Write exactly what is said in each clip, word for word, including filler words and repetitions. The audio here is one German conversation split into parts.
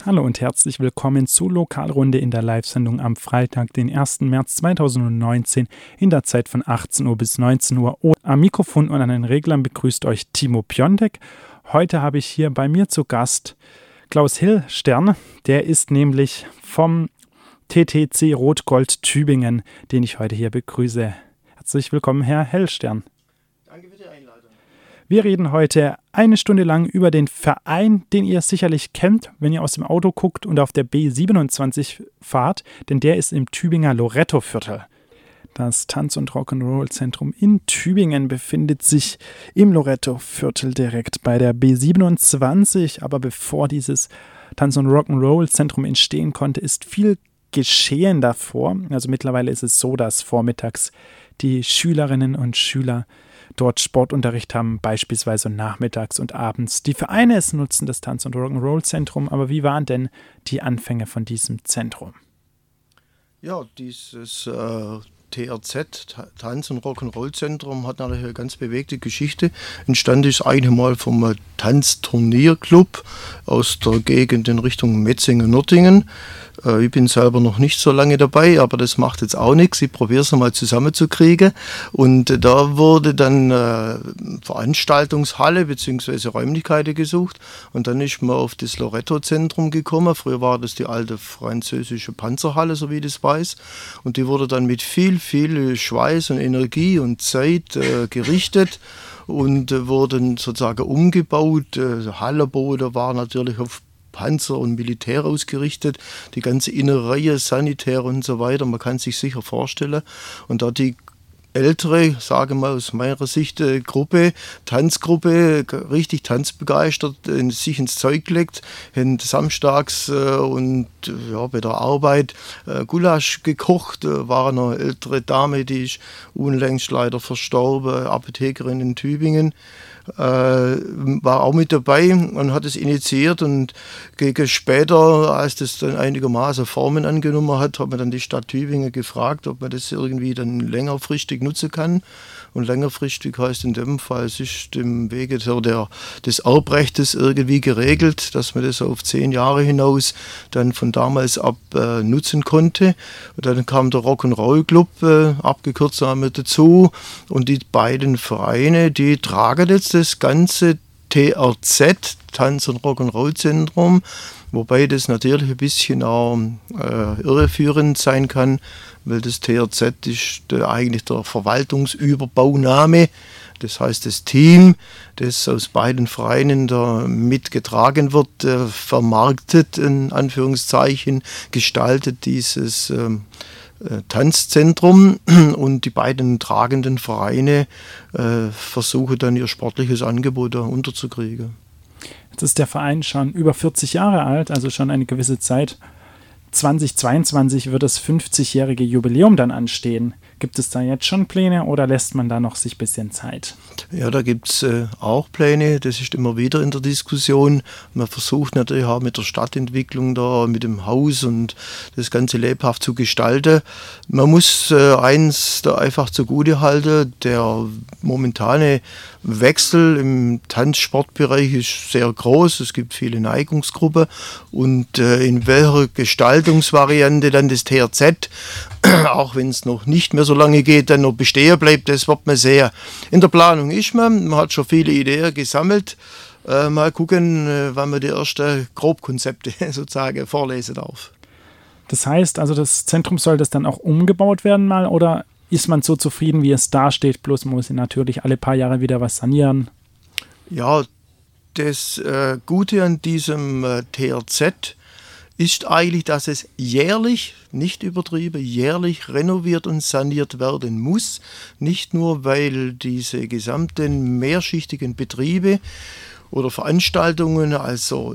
Hallo und herzlich willkommen zu Lokalrunde in der Live-Sendung am Freitag, den ersten März zweitausendneunzehn, in der Zeit von achtzehn Uhr bis neunzehn Uhr. Am Mikrofon und an den Reglern begrüßt euch Timo Piontek. Heute habe ich hier bei mir zu Gast Klaus Hillstern. Der ist nämlich vom T T C Rot-Gold Tübingen, den ich heute hier begrüße. Herzlich willkommen, Herr Hillstern. Danke für die Einladung. Wir reden heute eine Stunde lang über den Verein, den ihr sicherlich kennt, wenn ihr aus dem Auto guckt und auf der B siebenundzwanzig fahrt, denn der ist im Tübinger Lorettoviertel. Das Tanz- und Rock'n'Roll-Zentrum in Tübingen befindet sich im Lorettoviertel direkt bei der B siebenundzwanzig. Aber bevor dieses Tanz- und Rock'n'Roll-Zentrum entstehen konnte, ist viel geschehen davor. Also mittlerweile ist es so, dass vormittags die Schülerinnen und Schüler dort Sportunterricht haben, beispielsweise nachmittags und abends. Die Vereine es nutzen das Tanz- und Rock'n'Roll-Zentrum, aber wie waren denn die Anfänge von diesem Zentrum? Ja, dieses äh, T R Z, Tanz- und Rock'n'Roll-Zentrum, hat natürlich eine ganz bewegte Geschichte. Entstanden ist eigentlich mal vom Tanzturnierclub aus der Gegend in Richtung Metzingen-Nürtingen. Äh, ich bin selber noch nicht so lange dabei, aber das macht jetzt auch nichts. Ich probiere es mal zusammenzukriegen. Und äh, da wurde dann äh, Veranstaltungshalle bzw. Räumlichkeiten gesucht. Und dann ist man auf das Loretto-Zentrum gekommen. Früher war das die alte französische Panzerhalle, so wie ich das weiß. Und die wurde dann mit viel, viel Schweiß und Energie und Zeit äh, gerichtet und äh, wurden sozusagen umgebaut. Äh, Hallenboden war natürlich auf Panzer und Militär ausgerichtet, die ganze Innereihe, Sanitär und so weiter, man kann sich sicher vorstellen. Und da die ältere, sage mal aus meiner Sicht, äh, Gruppe, Tanzgruppe, richtig tanzbegeistert, äh, sich ins Zeug gelegt, haben samstags äh, und äh, ja, bei der Arbeit äh, Gulasch gekocht, äh, war eine ältere Dame, die ist unlängst leider verstorben, Apothekerin in Tübingen. Äh, war auch mit dabei und hat es initiiert, und gegen später, als das dann einigermaßen Formen angenommen hat, hat man dann die Stadt Tübingen gefragt, ob man das irgendwie dann längerfristig nutzen kann. Und längerfristig heißt in dem Fall, es ist im Wege der, des Erbrechtes irgendwie geregelt, dass man das auf zehn Jahre hinaus dann von damals ab äh, nutzen konnte. Und dann kam der Rock'n'Roll Club, äh, abgekürzt mit dazu, und die beiden Vereine, die tragen jetzt das ganze T R Z, Tanz- und Rock'n'Roll-Zentrum, wobei das natürlich ein bisschen auch äh, irreführend sein kann, weil das T R Z ist der, eigentlich der Verwaltungsüberbauname. Das heißt, das Team, das aus beiden Vereinen da mitgetragen wird, äh, vermarktet, in Anführungszeichen, gestaltet dieses ähm, äh, Tanzzentrum, und die beiden tragenden Vereine äh, versuchen dann ihr sportliches Angebot da unterzukriegen. Jetzt ist der Verein schon über vierzig Jahre alt, also schon eine gewisse Zeit. zweitausendzweiundzwanzig wird das fünfzigjährige Jubiläum dann anstehen. Gibt es da jetzt schon Pläne oder lässt man da noch sich ein bisschen Zeit? Ja, da gibt es äh, auch Pläne, das ist immer wieder in der Diskussion. Man versucht natürlich auch mit der Stadtentwicklung da, mit dem Haus und das Ganze lebhaft zu gestalten. Man muss äh, eins da einfach zugute halten, der momentane Wechsel im Tanzsportbereich ist sehr groß, es gibt viele Neigungsgruppen, und äh, in welcher Gestaltungsvariante dann das T R Z, auch wenn es noch nicht mehr so lange geht, dann noch bestehen bleibt, das wird man sehen. In der Planung ist man, man hat schon viele Ideen gesammelt. Äh, mal gucken, äh, wann man die ersten Grobkonzepte sozusagen vorlesen darf. Das heißt, also das Zentrum soll das dann auch umgebaut werden mal, oder ist man so zufrieden, wie es da steht, bloß man muss natürlich alle paar Jahre wieder was sanieren? Ja, das äh, Gute an diesem äh, T R Z ist eigentlich, dass es jährlich, nicht übertrieben, jährlich renoviert und saniert werden muss. Nicht nur, weil diese gesamten mehrschichtigen Betriebe oder Veranstaltungen, also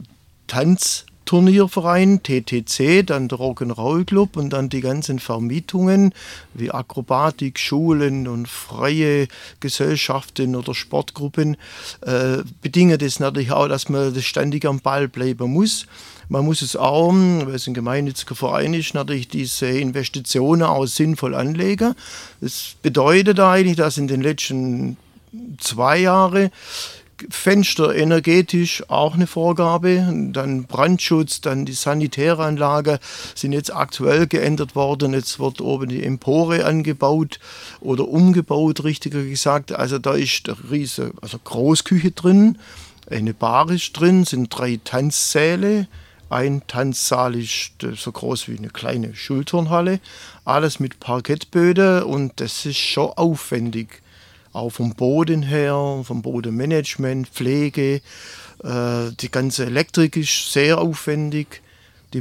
Tanzturnierverein, T T C, dann der Rock'n'Roll Club und dann die ganzen Vermietungen wie Akrobatik, Schulen und freie Gesellschaften oder Sportgruppen, äh, bedingen das natürlich auch, dass man das ständig am Ball bleiben muss. Man muss es auch, weil es ein gemeinnütziger Verein ist, natürlich diese Investitionen auch sinnvoll anlegen. Das bedeutet eigentlich, dass in den letzten zwei Jahren Fenster energetisch auch eine Vorgabe, dann Brandschutz, dann die sanitäre Anlage sind jetzt aktuell geändert worden. Jetzt wird oben die Empore angebaut oder umgebaut, richtiger gesagt. Also da ist eine riesige, also Großküche drin, eine Bar ist drin, sind drei Tanzsäle. Ein Tanzsaal ist so groß wie eine kleine Schulturnhalle, alles mit Parkettböden und das ist schon aufwendig. Auch vom Boden her, vom Bodenmanagement, Pflege, äh, die ganze Elektrik ist sehr aufwendig. Die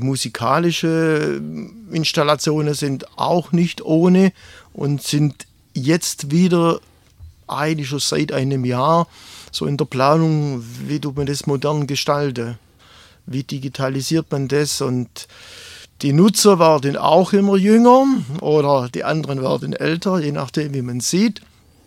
musikalischen Installationen sind auch nicht ohne und sind jetzt wieder eigentlich schon seit einem Jahr so in der Planung, wie tut man das modern gestalten, wie digitalisiert man das und die Nutzer werden auch immer jünger oder die anderen werden älter, je nachdem wie man sieht.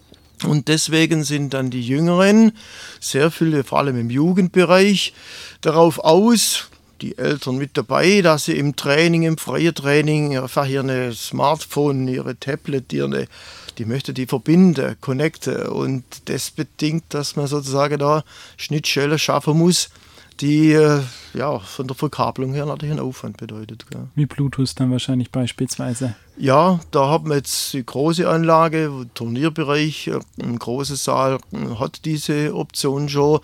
Und deswegen sind dann die Jüngeren, sehr viele, vor allem im Jugendbereich, darauf aus, die Eltern mit dabei, dass sie im Training, im freien Training, einfach ihre Smartphone, ihre Tablet, ihre, die möchte die verbinden, connecten. Und das bedingt, dass man sozusagen da Schnittstellen schaffen muss, die ja von der Verkabelung her natürlich einen Aufwand bedeutet. Gell. Wie Bluetooth dann wahrscheinlich beispielsweise. Ja, da haben wir jetzt die große Anlage, Turnierbereich, ein großer Saal hat diese Option schon,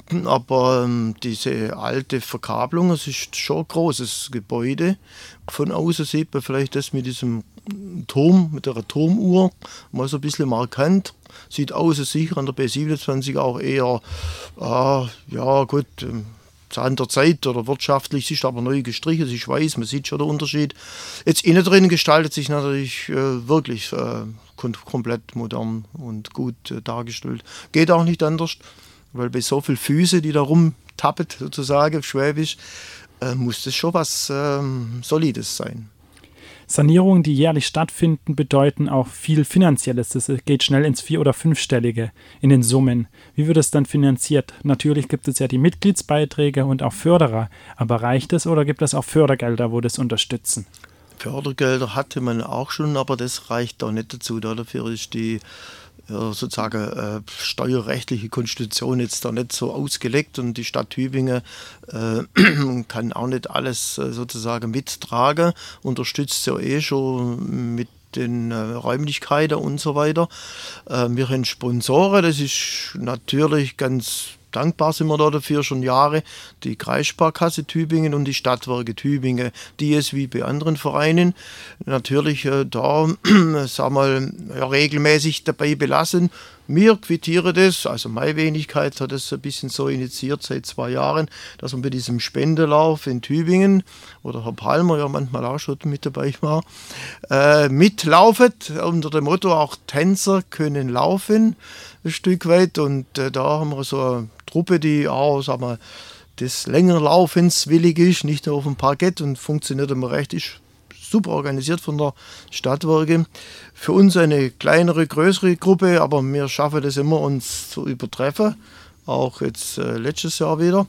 aber ähm, diese alte Verkabelung, es ist schon ein großes Gebäude. Von außen sieht man vielleicht das mit diesem Turm, mit der Turmuhr, mal so ein bisschen markant. Sieht außen sicher an der B siebenundzwanzig auch eher, äh, ja gut, ähm, an der Zeit oder wirtschaftlich ist aber neu gestrichen, ich weiß, man sieht schon den Unterschied. Jetzt innen drin gestaltet sich natürlich äh, wirklich äh, komplett modern und gut äh, dargestellt. Geht auch nicht anders, weil bei so vielen Füßen, die da rumtappet, sozusagen, schwäbisch, äh, muss das schon was äh, Solides sein. Sanierungen, die jährlich stattfinden, bedeuten auch viel Finanzielles. Das geht schnell ins Vier- oder Fünfstellige in den Summen. Wie wird es dann finanziert? Natürlich gibt es ja die Mitgliedsbeiträge und auch Förderer. Aber reicht es oder gibt es auch Fördergelder, wo das unterstützen? Fördergelder hatte man auch schon, aber das reicht auch nicht dazu. Dafür ist die ja, sozusagen äh, steuerrechtliche Konstitution jetzt da nicht so ausgelegt und die Stadt Tübingen äh, kann auch nicht alles äh, sozusagen mittragen, unterstützt ja eh schon mit den äh, Räumlichkeiten und so weiter. Äh, wir haben Sponsoren, das ist natürlich ganz dankbar sind wir da dafür schon Jahre, die Kreissparkasse Tübingen und die Stadtwerke Tübingen, die es wie bei anderen Vereinen natürlich äh, da sag mal, ja, regelmäßig dabei belassen. Wir quittieren das, also meine Wenigkeit hat das ein bisschen so initiiert seit zwei Jahren, dass man bei diesem Spendelauf in Tübingen, oder Herr Palmer ja manchmal auch schon mit dabei war, äh, mitlaufet unter dem Motto, auch Tänzer können laufen, ein Stück weit. Und äh, da haben wir so eine Truppe, die auch, sag mal, des längeren Laufens willig ist, nicht nur auf dem Parkett und funktioniert immer recht, ist super organisiert von der Stadtwerke. Für uns eine kleinere, größere Gruppe, aber wir schaffen das immer, uns zu übertreffen, auch jetzt äh, letztes Jahr wieder.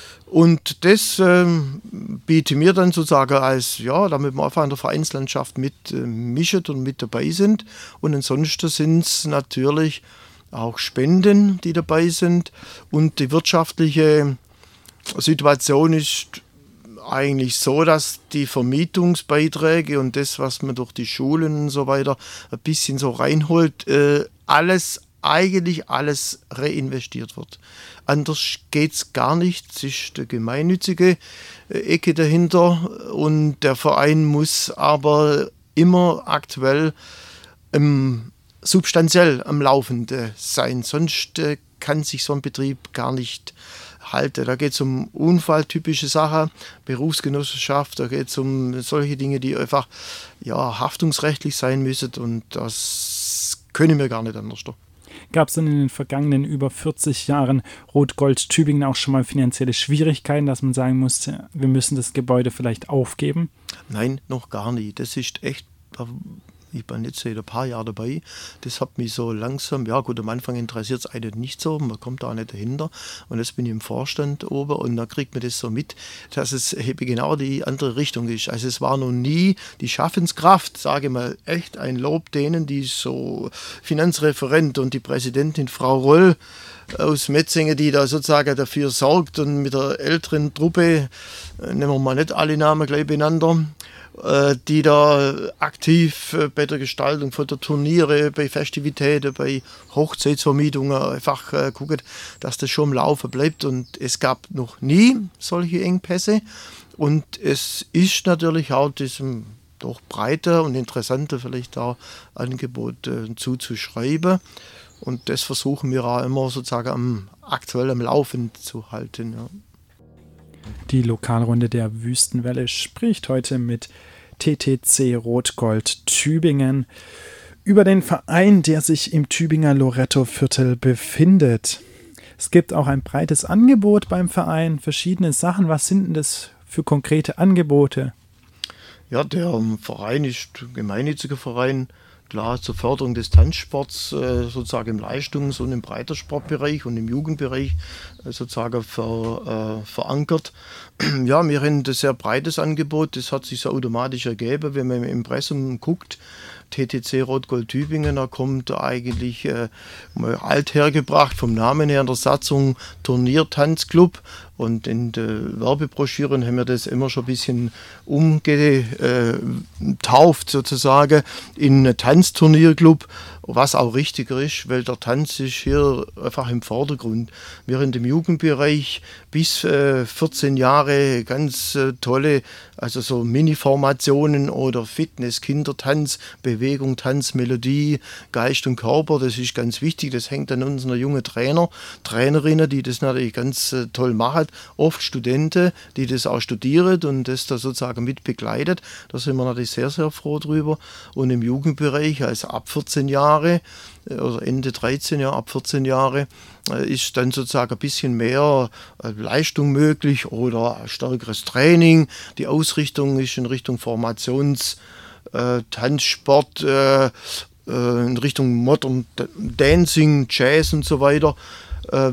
Und das ähm, bieten wir dann sozusagen als, ja, damit wir einfach in der Vereinslandschaft mit äh, mischen und mit dabei sind. Und ansonsten sind es natürlich auch Spenden, die dabei sind. Und die wirtschaftliche Situation ist eigentlich so, dass die Vermietungsbeiträge und das, was man durch die Schulen und so weiter ein bisschen so reinholt, äh, alles, eigentlich alles reinvestiert wird. Anders geht es gar nicht. Es ist die gemeinnützige äh, Ecke dahinter und der Verein muss aber immer aktuell ähm, substanziell am Laufenden sein. Sonst äh, kann sich so ein Betrieb gar nicht halte. Da geht es um unfalltypische Sachen, Berufsgenossenschaft, da geht es um solche Dinge, die einfach ja, haftungsrechtlich sein müssen und das können wir gar nicht anders. Gab es denn in den vergangenen über vierzig Jahren Rot-Gold Tübingen auch schon mal finanzielle Schwierigkeiten, dass man sagen musste, wir müssen das Gebäude vielleicht aufgeben? Nein, noch gar nie. Das ist echt Ich bin jetzt seit ein paar Jahren dabei. Das hat mich so langsam, ja gut, am Anfang interessiert es einen nicht so, man kommt da nicht dahinter. Und jetzt bin ich im Vorstand oben und da kriegt man das so mit, dass es eben genau die andere Richtung ist. Also es war noch nie die Schaffenskraft, sage ich mal, echt ein Lob denen, die so Finanzreferent und die Präsidentin Frau Roll aus Metzingen, die da sozusagen dafür sorgt und mit der älteren Truppe, nehmen wir mal nicht alle Namen gleich beieinander, die da aktiv bei der Gestaltung von der Turniere, bei Festivitäten, bei Hochzeitsvermietungen einfach äh, gucken, dass das schon am Laufen bleibt. Und es gab noch nie solche Engpässe. Und es ist natürlich auch diesem doch breiter und interessanter vielleicht auch Angebot äh, zuzuschreiben. Und das versuchen wir auch immer sozusagen am, aktuell am Laufen zu halten. Ja. Die Lokalrunde der Wüstenwelle spricht heute mit T T C Rot-Gold Tübingen über den Verein, der sich im Tübinger Lorettoviertel befindet. Es gibt auch ein breites Angebot beim Verein, verschiedene Sachen. Was sind denn das für konkrete Angebote? Ja, der Verein ist ein gemeinnütziger Verein, klar zur Förderung des Tanzsports sozusagen im Leistungs- und im Breitensportbereich und im Jugendbereich sozusagen ver, äh, verankert. Ja, wir haben ein sehr breites Angebot, das hat sich so automatisch ergeben, wenn man im Impressum guckt. T T C Rot-Gold Tübingen, da kommt eigentlich äh, mal alt hergebracht, vom Namen her in der Satzung Turniertanzclub. Und in der Werbebroschüren haben wir das immer schon ein bisschen umgetauft sozusagen in Tanzturnierclub, was auch richtiger ist, weil der Tanz ist hier einfach im Vordergrund. Wir in dem Jugendbereich bis äh, vierzehn Jahre ganz äh, tolle, also so Mini-Formationen oder Fitness, Kindertanz, Bewegung, Tanz, Melodie, Geist und Körper, das ist ganz wichtig, das hängt an unseren jungen Trainer, Trainerinnen, die das natürlich ganz äh, toll machen, oft Studenten, die das auch studieren und das da sozusagen mit begleitet, da sind wir natürlich sehr, sehr froh drüber. Und im Jugendbereich, also ab vierzehn Jahre, oder Ende dreizehn Jahre, ab vierzehn Jahre, ist dann sozusagen ein bisschen mehr Leistung möglich oder stärkeres Training. Die Ausrichtung ist in Richtung Formations-, äh, Tanzsport, äh, in Richtung Modern Dancing, Jazz und so weiter äh,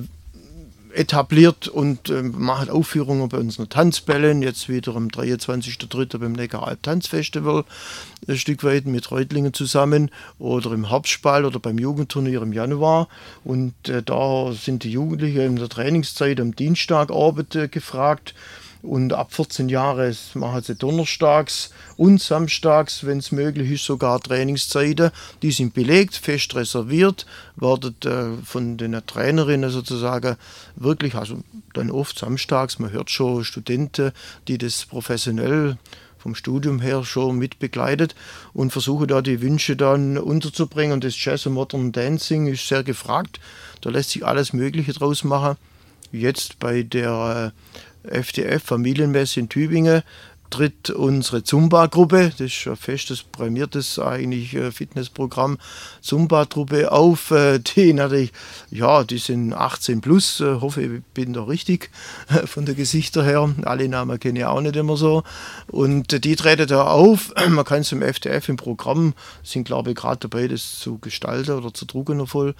etabliert und äh, machen Aufführungen bei unseren Tanzbällen, jetzt wieder am dreiundzwanzigsten dritten beim Neckaralp Tanzfestival, ein Stück weit mit Reutlingen zusammen oder im Herbstball oder beim Jugendturnier im Januar. Und äh, da sind die Jugendlichen in der Trainingszeit am Dienstagabend äh, gefragt. Und ab vierzehn Jahre machen sie donnerstags und samstags, wenn es möglich ist, sogar Trainingszeiten. Die sind belegt, fest reserviert, werden äh, von den Trainerinnen sozusagen wirklich, also dann oft samstags, man hört schon Studenten, die das professionell vom Studium her schon mit begleitet und versuchen da die Wünsche dann unterzubringen. Und das Jazz und Modern Dancing ist sehr gefragt. Da lässt sich alles Mögliche draus machen. Jetzt bei der äh, F D F Familienmesse in Tübingen tritt unsere Zumba-Gruppe, das ist ein festes, prämiertes eigentlich Fitnessprogramm, Zumba-Truppe auf, die natürlich, ja, die sind achtzehn plus, hoffe ich bin da richtig von der Gesichter her, alle Namen kenne ich auch nicht immer so und die treten da auf, man kann es im F D F im Programm, sind glaube ich gerade dabei, das zu gestalten oder zu drucken noch voll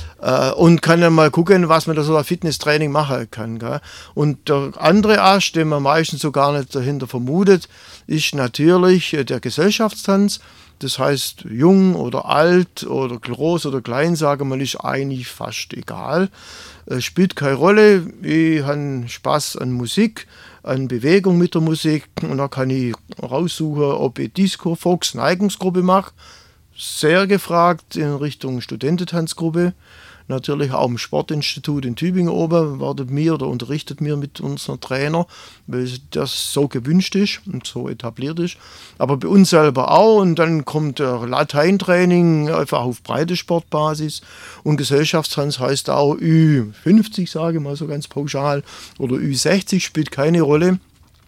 und kann dann mal gucken, was man da so ein Fitnesstraining machen kann, gell? Und der andere Ast, den man meistens so gar nicht dahinter vermutet, ist natürlich der Gesellschaftstanz. Das heißt, jung oder alt oder groß oder klein, sagen wir, ist eigentlich fast egal. Es spielt keine Rolle. Ich habe Spaß an Musik, an Bewegung mit der Musik. Und da kann ich raussuchen, ob ich Disco, Fox, Neigungsgruppe mache. Sehr gefragt in Richtung Studententanzgruppe. Natürlich auch im Sportinstitut in Tübingen oben wartet mir oder unterrichtet mir mit unserem Trainer, weil das so gewünscht ist und so etabliert ist. Aber bei uns selber auch und dann kommt der Lateintraining einfach auf Breitensportbasis und Gesellschaftstanz heißt auch Ü fünfzig, sage ich mal so ganz pauschal, oder Ü sechzig, spielt keine Rolle.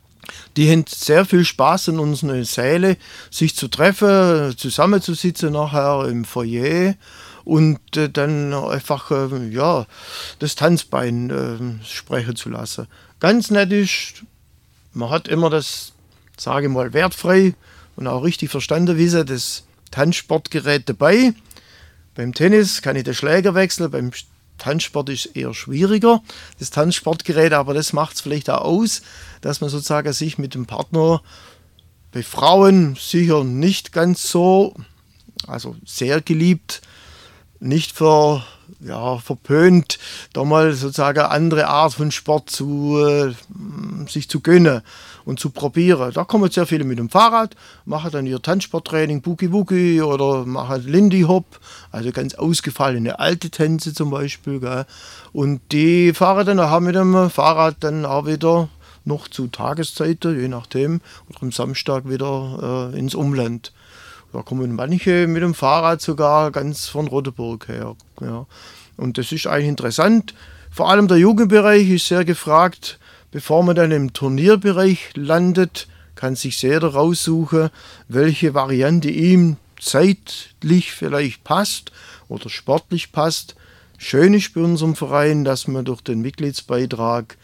Die haben sehr viel Spaß in unseren Säle, sich zu treffen, zusammenzusitzen nachher im Foyer und äh, dann einfach äh, ja, das Tanzbein äh, sprechen zu lassen. Ganz nett ist, man hat immer das, sage ich mal, wertfrei und auch richtig verstanden wissen, das Tanzsportgerät dabei. Beim Tennis kann ich den Schläger wechseln, beim Tanzsport ist es eher schwieriger, das Tanzsportgerät, aber das macht es vielleicht auch aus, dass man sozusagen sich mit dem Partner, bei Frauen sicher nicht ganz so, also sehr geliebt, nicht ver, ja, verpönt, da mal sozusagen eine andere Art von Sport zu, äh, sich zu gönnen und zu probieren. Da kommen sehr viele mit dem Fahrrad, machen dann ihr Tanzsporttraining, Boogie Woogie oder machen Lindy Hop, also ganz ausgefallene alte Tänze zum Beispiel. Gell. Und die fahren dann auch mit dem Fahrrad dann auch wieder noch zu Tageszeiten, je nachdem, oder am Samstag wieder äh, ins Umland. Da kommen manche mit dem Fahrrad sogar ganz von Rotenburg her. Ja. Und das ist eigentlich interessant. Vor allem der Jugendbereich ist sehr gefragt. Bevor man dann im Turnierbereich landet, kann sich jeder raussuchen, welche Variante ihm zeitlich vielleicht passt oder sportlich passt. Schön ist bei unserem Verein, dass man durch den Mitgliedsbeitrag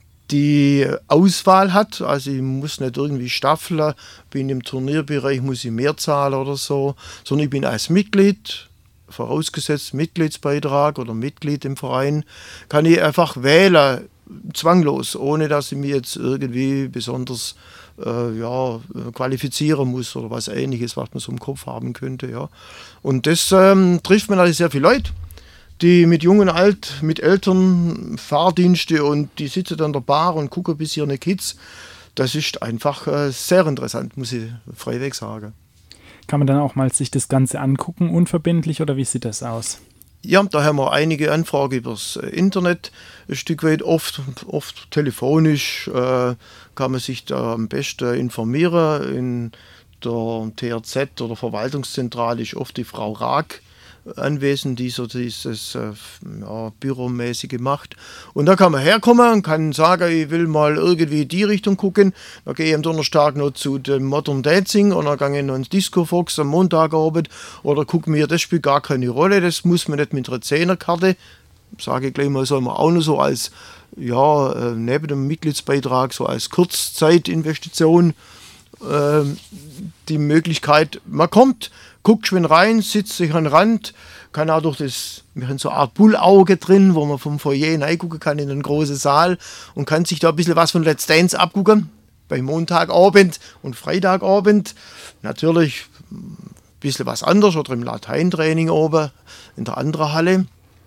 die Auswahl hat, also ich muss nicht irgendwie staffeln, bin im Turnierbereich, muss ich mehr zahlen oder so, sondern ich bin als Mitglied, vorausgesetzt Mitgliedsbeitrag oder Mitglied im Verein, kann ich einfach wählen, zwanglos, ohne dass ich mich jetzt irgendwie besonders äh, ja, qualifizieren muss oder was Ähnliches, was man so im Kopf haben könnte. Ja. Und das ähm, trifft man also sehr viele Leute, die mit Jung und Alt, mit Eltern, Fahrdienste und die sitzen an der Bar und gucken bis ihre Kids. Das ist einfach äh, sehr interessant, muss ich freiweg sagen. Kann man dann auch mal sich das Ganze angucken, unverbindlich, oder wie sieht das aus? Ja, da haben wir einige Anfragen übers Internet, ein Stück weit, oft, oft telefonisch äh, kann man sich da am besten informieren. In der T R Z oder Verwaltungszentrale ist oft die Frau Raag anwesend, die so dieses äh, ja, Büromäßige macht. Und da kann man herkommen und kann sagen, ich will mal irgendwie die Richtung gucken. Da gehe ich am Donnerstag noch zu dem Modern Dancing und dann gehe ich noch ins Disco Fox am Montagabend oder gucke mir, das spielt gar keine Rolle, das muss man nicht mit einer Zehnerkarte, sage ich gleich mal, soll man auch noch so als, ja, neben dem Mitgliedsbeitrag, so als Kurzzeitinvestition äh, die Möglichkeit, man kommt, guckt schön rein, sitzt sich an den Rand, kann auch durch das, wir haben so eine Art Bullauge drin, wo man vom Foyer reingucken kann in einen großen Saal und kann sich da ein bisschen was von Let's Dance abgucken, bei Montagabend und Freitagabend. Natürlich ein bisschen was anderes oder im Lateintraining oben in der anderen Halle.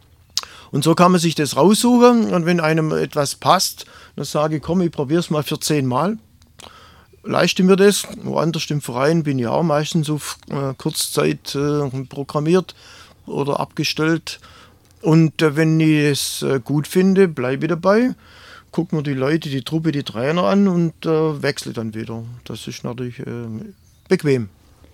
Und so kann man sich das raussuchen und wenn einem etwas passt, dann sage ich, komm, ich probiere es mal für zehn Mal. Leiste mir das. Woanders im Verein bin ich auch meistens auf äh, Kurzzeit äh, programmiert oder abgestellt. Und äh, wenn ich es äh, gut finde, bleibe ich dabei. Gucke mir die Leute, die Truppe, die Trainer an und äh, wechsle dann wieder. Das ist natürlich äh, bequem.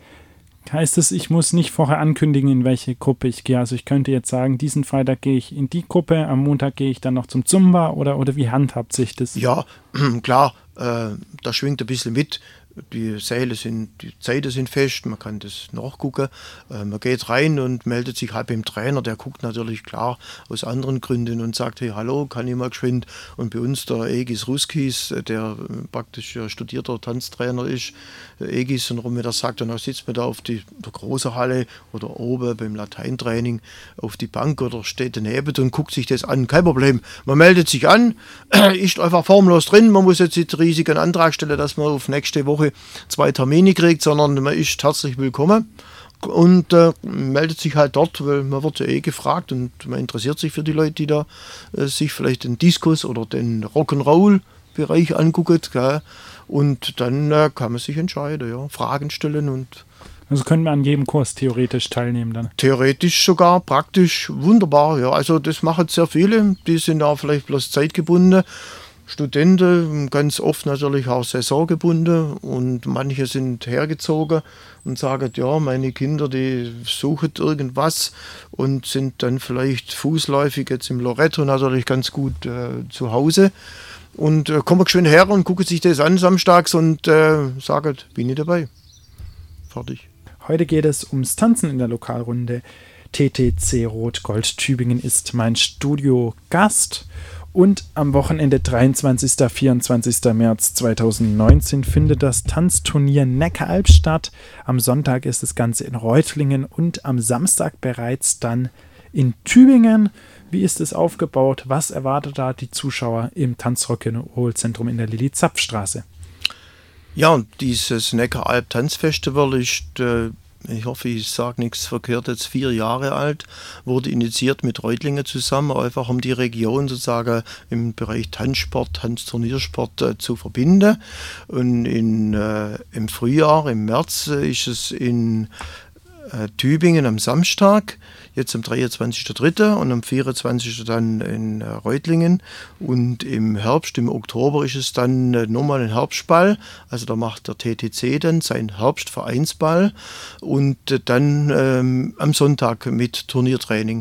Heißt es, ich muss nicht vorher ankündigen, in welche Gruppe ich gehe? Also ich könnte jetzt sagen, diesen Freitag gehe ich in die Gruppe, am Montag gehe ich dann noch zum Zumba oder, oder wie handhabt sich das? Ja, klar, äh, da schwingt ein bisschen mit. Die Säle sind, die Zeiten sind fest, man kann das nachgucken. Äh, man geht rein und meldet sich halt beim Trainer, der guckt natürlich klar aus anderen Gründen und sagt, hey, hallo, kann ich mal geschwind? Und bei uns der Egis Ruskis, der praktisch studierter Tanztrainer ist, Egis, und rum, der sagt, dann sitzt man da auf die, der großen Halle oder oben beim Lateintraining auf die Bank oder steht daneben und guckt sich das an. Kein Problem, man meldet sich an, ist einfach formlos drin, man muss jetzt nicht riesig einen Antrag stellen, dass man auf nächste Woche zwei Termine kriegt, sondern man ist herzlich willkommen und äh, meldet sich halt dort, weil man wird ja eh gefragt und man interessiert sich für die Leute, die da äh, sich vielleicht den Diskus oder den Rock'n'Roll-Bereich angucken, gell? Und dann äh, kann man sich entscheiden, ja, Fragen stellen und also können wir an jedem Kurs theoretisch teilnehmen dann? Theoretisch sogar, praktisch wunderbar, ja, also das machen sehr viele, die sind auch vielleicht bloß zeitgebunden. Studenten, ganz oft natürlich auch saisongebunden und manche sind hergezogen und sagen, ja, meine Kinder, die suchen irgendwas und sind dann vielleicht fußläufig jetzt im Loretto natürlich ganz gut äh, zu Hause und äh, kommen schön her und gucken sich das an samstags und äh, sagen, bin ich dabei. Fertig. Heute geht es ums Tanzen in der Lokalrunde. T T C Rot-Gold Tübingen ist mein Studiogast. Und am Wochenende dreiundzwanzigsten bis vierundzwanzigsten März zweitausendneunzehn findet das Tanzturnier Neckaralb statt. Am Sonntag ist das Ganze in Reutlingen und am Samstag bereits dann in Tübingen. Wie ist es aufgebaut? Was erwartet da die Zuschauer im Tanz-Rock'n'Roll-Zentrum in der Lilli-Zapf-Straße? Ja, und dieses Neckaralb-Tanzfestival ist, äh, ich hoffe, ich sage nichts verkehrt, jetzt vier Jahre alt, wurde initiiert mit Reutlingen zusammen, einfach um die Region sozusagen im Bereich Tanzsport, Tanzturniersport äh, zu verbinden. Und in, äh, im Frühjahr, im März, äh, ist es in äh, Tübingen am Samstag, jetzt am dreiundzwanzigsten dritten und am vierundzwanzigsten dann in äh, Reutlingen. Und im Herbst, im Oktober, ist es dann äh, nochmal ein Herbstball. Also da macht der T T C dann seinen Herbstvereinsball und äh, dann ähm, am Sonntag mit Turniertraining.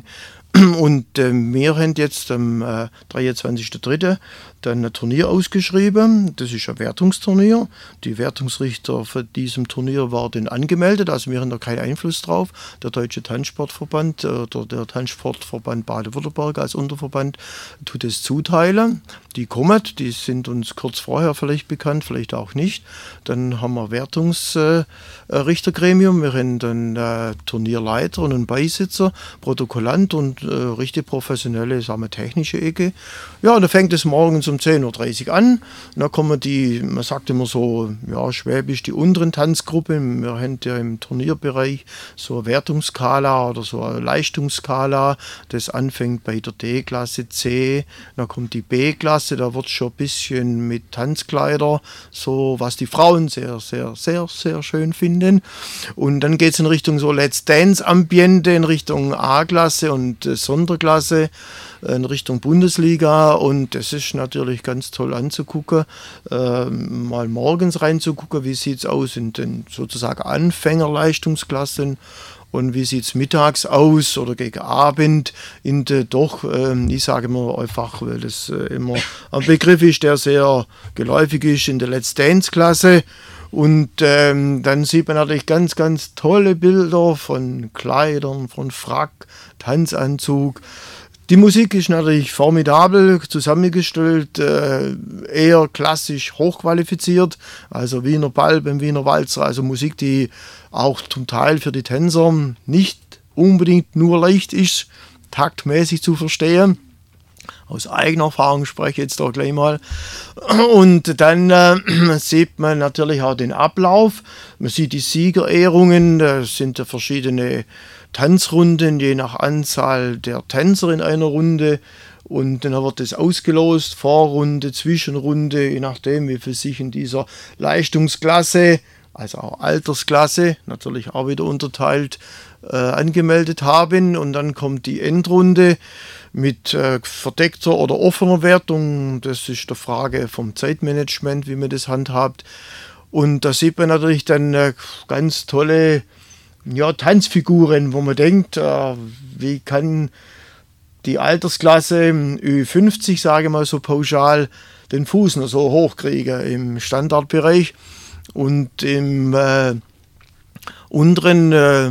Und äh, wir haben jetzt am äh, dreiundzwanzigsten dritten dann ein Turnier ausgeschrieben. Das ist ein Wertungsturnier. Die Wertungsrichter für diesem Turnier waren angemeldet, also wir haben da keinen Einfluss drauf. Der Deutsche Tanzsportverband oder der Tanzsportverband Baden-Württemberg als Unterverband tut es zuteilen. Die kommen, die sind uns kurz vorher vielleicht bekannt, vielleicht auch nicht. Dann haben wir Wertungsrichtergremium, äh, wir haben dann äh, Turnierleiter und einen Beisitzer, Protokollant und äh, richtig professionelle, sagen wir, technische Ecke. Ja, da fängt es morgens um zehn Uhr dreißig an. Und da kommen die, man sagt immer so, ja, schwäbisch, die unteren Tanzgruppen. Wir haben ja im Turnierbereich so eine Wertungsskala oder so eine Leistungsskala. Das anfängt bei der D-Klasse C, dann kommt die B-Klasse, da wird schon ein bisschen mit Tanzkleider, so was die Frauen sehr, sehr, sehr, sehr schön finden. Und dann geht es in Richtung so Let's Dance-Ambiente, in Richtung A-Klasse und äh, Sonderklasse, in Richtung Bundesliga, und das ist natürlich ganz toll anzugucken, äh, mal morgens reinzugucken, wie sieht es aus in den sozusagen Anfängerleistungsklassen und wie sieht es mittags aus oder gegen Abend in der doch, äh, ich sage immer einfach, weil das äh, immer ein Begriff ist, der sehr geläufig ist, in der Let's Dance Klasse. Und ähm, dann sieht man natürlich ganz, ganz tolle Bilder von Kleidern, von Frack, Tanzanzug. Die Musik ist natürlich formidabel zusammengestellt, äh, eher klassisch hochqualifiziert, also Wiener Ball beim Wiener Walzer, also Musik, die auch zum Teil für die Tänzer nicht unbedingt nur leicht ist, taktmäßig zu verstehen. Aus eigener Erfahrung spreche ich jetzt da gleich mal. Und dann äh, sieht man natürlich auch den Ablauf. Man sieht die Siegerehrungen, das sind ja verschiedene Tanzrunden, je nach Anzahl der Tänzer in einer Runde. Und dann wird das ausgelost, Vorrunde, Zwischenrunde, je nachdem, wie viel sich in dieser Leistungsklasse, also auch Altersklasse, natürlich auch wieder unterteilt, äh, angemeldet haben. Und dann kommt die Endrunde mit äh, verdeckter oder offener Wertung. Das ist der Frage vom Zeitmanagement, wie man das handhabt. Und da sieht man natürlich dann äh, ganz tolle ja, Tanzfiguren, wo man denkt, äh, wie kann die Altersklasse Ü fünfzig, sage ich mal so pauschal, den Fuß noch so hochkriegen im Standardbereich. Und im äh, unteren äh,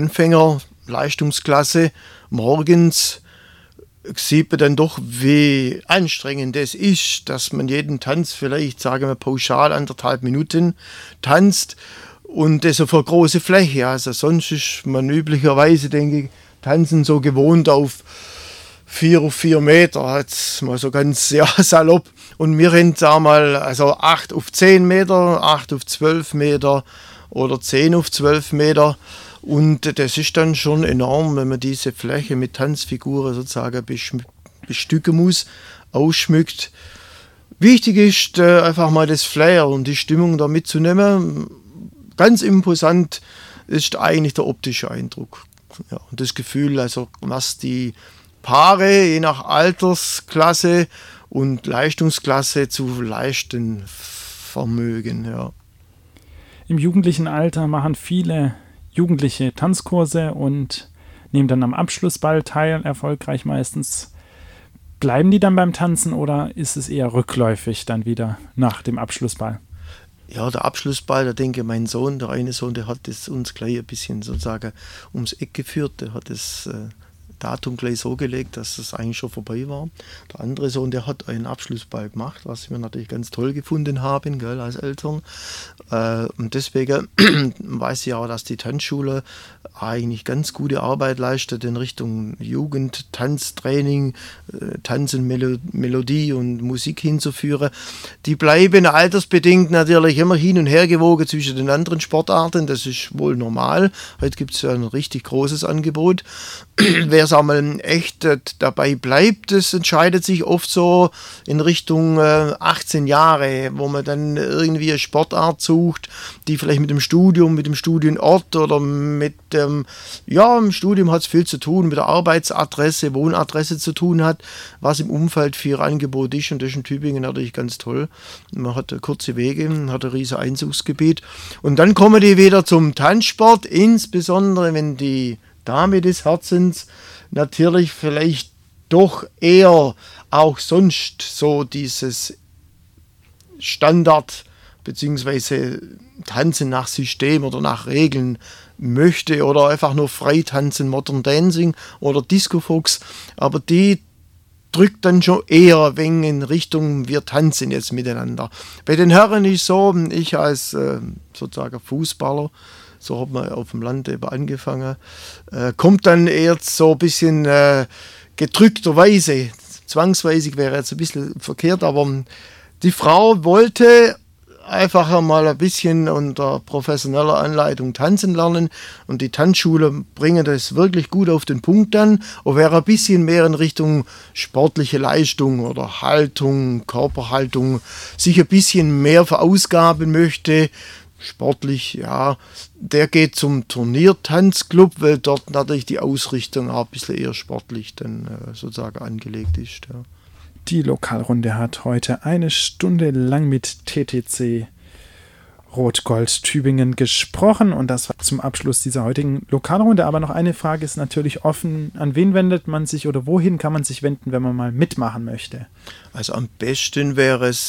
Anfänger-Leistungsklasse morgens sieht man dann doch, wie anstrengend es ist, dass man jeden Tanz vielleicht, sagen wir pauschal, anderthalb Minuten tanzt und das auf eine große Fläche. Also sonst ist man üblicherweise, denke ich, tanzen so gewohnt auf vier auf vier Meter, jetzt mal so ganz ja, salopp. Und wir haben, sagen wir mal, also acht auf zehn Meter, acht auf zwölf Meter oder zehn auf zwölf Meter. Und das ist dann schon enorm, wenn man diese Fläche mit Tanzfiguren sozusagen bestücken muss, ausschmückt. Wichtig ist äh, einfach mal das Flair und die Stimmung da mitzunehmen. Ganz imposant ist eigentlich der optische Eindruck. Ja, und das Gefühl, also was die Paare je nach Altersklasse und Leistungsklasse zu leisten vermögen. Ja. Im jugendlichen Alter machen viele Jugendliche Tanzkurse und nehmen dann am Abschlussball teil, erfolgreich meistens. Bleiben die dann beim Tanzen oder ist es eher rückläufig dann wieder nach dem Abschlussball? Ja, der Abschlussball, da denke ich, mein Sohn, der eine Sohn, der hat das uns gleich ein bisschen sozusagen ums Eck geführt, der hat das äh, Datum gleich so gelegt, dass es eigentlich schon vorbei war. Der andere Sohn, der hat einen Abschlussball gemacht, was wir natürlich ganz toll gefunden haben, gell, als Eltern. Äh, und deswegen weiß ich auch, dass die Tanzschule eigentlich ganz gute Arbeit leistet in Richtung Jugend, Tanztraining, äh, Tanzen, Melo- Melodie und Musik hinzuführen. Die bleiben altersbedingt natürlich immer hin und her gewogen zwischen den anderen Sportarten, das ist wohl normal. Heute gibt es ja ein richtig großes Angebot. Wer es einmal echt äh, dabei bleibt, das entscheidet sich oft so in Richtung äh, achtzehn Jahre, wo man dann irgendwie eine Sportart sucht, die vielleicht mit dem Studium, mit dem Studienort oder mit dem, ja, im Studium hat es viel zu tun, mit der Arbeitsadresse, Wohnadresse zu tun hat, was im Umfeld für Angebot ist, und das ist in Tübingen natürlich ganz toll. Man hat kurze Wege, hat ein riesiges Einzugsgebiet, und dann kommen die wieder zum Tanzsport, insbesondere wenn die Dame des Herzens natürlich vielleicht doch eher auch sonst so dieses Standard beziehungsweise Tanzen nach System oder nach Regeln möchte oder einfach nur Freitanzen, Modern Dancing oder Disco Fox, aber die drückt dann schon eher wegen in Richtung wir tanzen jetzt miteinander. Bei den Herren ist so, ich als äh, sozusagen Fußballer, so hat man auf dem Land eben angefangen, äh, kommt dann eher so ein bisschen äh, gedrückterweise, zwangsweise wäre jetzt ein bisschen verkehrt, aber die Frau wollte einfach mal ein bisschen unter professioneller Anleitung tanzen lernen, und die Tanzschule bringen das wirklich gut auf den Punkt dann, und wer ein bisschen mehr in Richtung sportliche Leistung oder Haltung, Körperhaltung sich ein bisschen mehr verausgaben möchte, sportlich, ja, der geht zum Turniertanzclub, weil dort natürlich die Ausrichtung auch ein bisschen eher sportlich dann äh, sozusagen angelegt ist. Ja. Die Lokalrunde hat heute eine Stunde lang mit T T C Rot-Gold Tübingen gesprochen, und das war zum Abschluss dieser heutigen Lokalrunde. Aber noch eine Frage ist natürlich offen: An wen wendet man sich oder wohin kann man sich wenden, wenn man mal mitmachen möchte? Also am besten wäre es,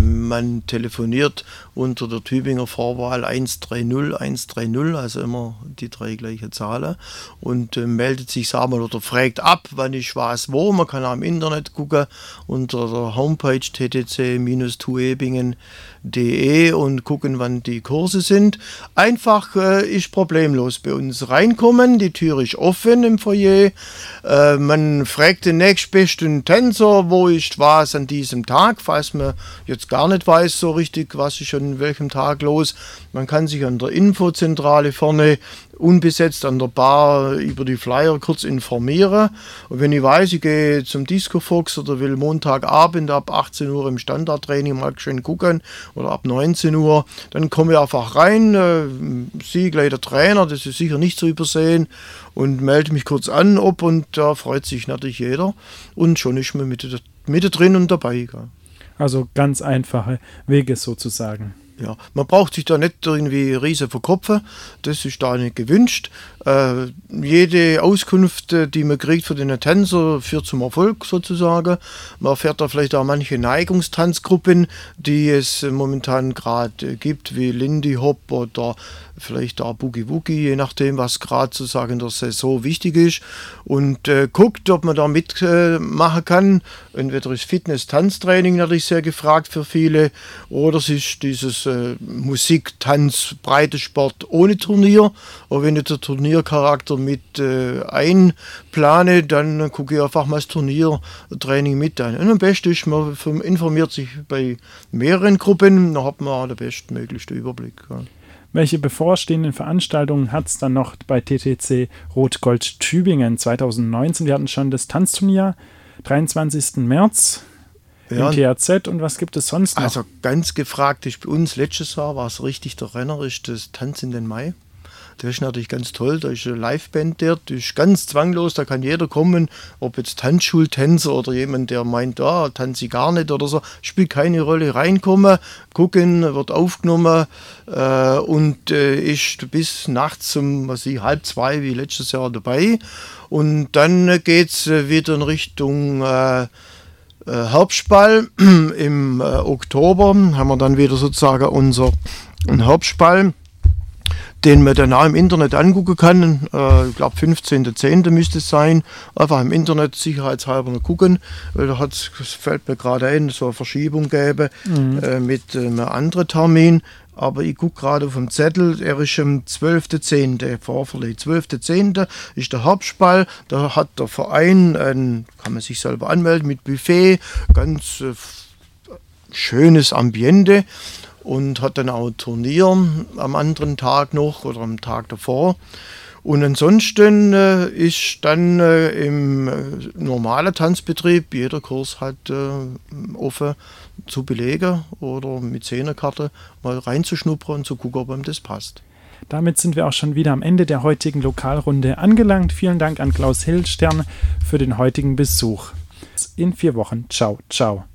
man telefoniert unter der Tübinger Vorwahl eins drei null eins drei null, also immer die drei gleiche Zahlen, und äh, meldet sich, sagen wir, oder fragt ab, wann ich was wo. Man kann auch im Internet gucken unter der Homepage t t c tuebingen punkt d e und gucken, wann die Kurse sind. Einfach äh, ist problemlos bei uns reinkommen, die Tür ist offen im Foyer, äh, man fragt den nächstbesten Tänzer, wo ist was an diesem Tag, falls man jetzt gar nicht weiß so richtig, was ist an welchem Tag los. Man kann sich an der Infozentrale vorne unbesetzt an der Bar über die Flyer kurz informieren, und wenn ich weiß, ich gehe zum Disco Fox oder will Montagabend ab achtzehn Uhr im Standardtraining mal schön gucken oder ab neunzehn Uhr, dann komme ich einfach rein, äh, sehe gleich der Trainer, das ist sicher nicht zu übersehen, und melde mich kurz an, ob, und da freut sich natürlich jeder, und schon ist man mit, mit drin und dabei. Gell. Also ganz einfache Wege sozusagen. Ja, man braucht sich da nicht irgendwie riesig verkopfen, das ist da nicht gewünscht. Äh, jede Auskunft, die man kriegt für den Tänzer, führt zum Erfolg sozusagen. Man erfährt da vielleicht auch manche Neigungstanzgruppen, die es momentan gerade gibt, wie Lindy Hop oder vielleicht auch Boogie Woogie, je nachdem, was gerade sozusagen in der Saison wichtig ist. Und äh, guckt, ob man da mitmachen äh, kann. Entweder ist Fitness-Tanztraining natürlich sehr gefragt für viele, oder es ist dieses äh, Musik, Tanz, Breitensport ohne Turnier. Aber wenn ich den Turniercharakter mit äh, einplane, dann gucke ich einfach mal das Turniertraining mit an. Und am besten ist, man informiert sich bei mehreren Gruppen, dann hat man auch den bestmöglichen Überblick. Ja. Welche bevorstehenden Veranstaltungen hat es dann noch bei T T C Rot-Gold Tübingen zwanzig neunzehn? Wir hatten schon das Tanzturnier, dreiundzwanzigsten März ja, im T H Z, und was gibt es sonst noch? Also ganz gefragt ist bei uns, letztes Jahr war es richtig der Renner, ist das Tanz in den Mai. Das ist natürlich ganz toll, da ist eine Liveband der, das ist ganz zwanglos, da kann jeder kommen, ob jetzt Tanzschultänzer oder jemand, der meint, da ah, tanze ich gar nicht oder so, spielt keine Rolle, reinkommen, gucken, wird aufgenommen äh, und äh, ist bis nachts um was ich, halb zwei wie letztes Jahr dabei, und dann geht es wieder in Richtung äh, Herbstball. Im äh, Oktober haben wir dann wieder sozusagen unser Herbstball. den man dann auch im Internet angucken kann. Äh, ich glaube, fünfzehnter zehnter müsste es sein. Einfach im Internet sicherheitshalber mal gucken, weil da hat, das fällt mir gerade ein, so eine Verschiebung gäbe mhm. äh, mit äh, einem anderen Termin. Aber ich gucke gerade auf dem Zettel, er ist am zwölfter zehnter vorverlegt. zwölfter zehnter ist der Herbstball, da hat der Verein, ein, kann man sich selber anmelden, mit Buffet, ganz äh, schönes Ambiente. Und hat dann auch ein Turnier am anderen Tag noch oder am Tag davor. Und ansonsten äh, ist dann äh, im äh, normalen Tanzbetrieb jeder Kurs hat äh, offen zu belegen oder mit Zehnerkarte mal reinzuschnuppern und zu gucken, ob einem das passt. Damit sind wir auch schon wieder am Ende der heutigen Lokalrunde angelangt. Vielen Dank an Klaus Hildstern für den heutigen Besuch. In vier Wochen. Ciao, ciao.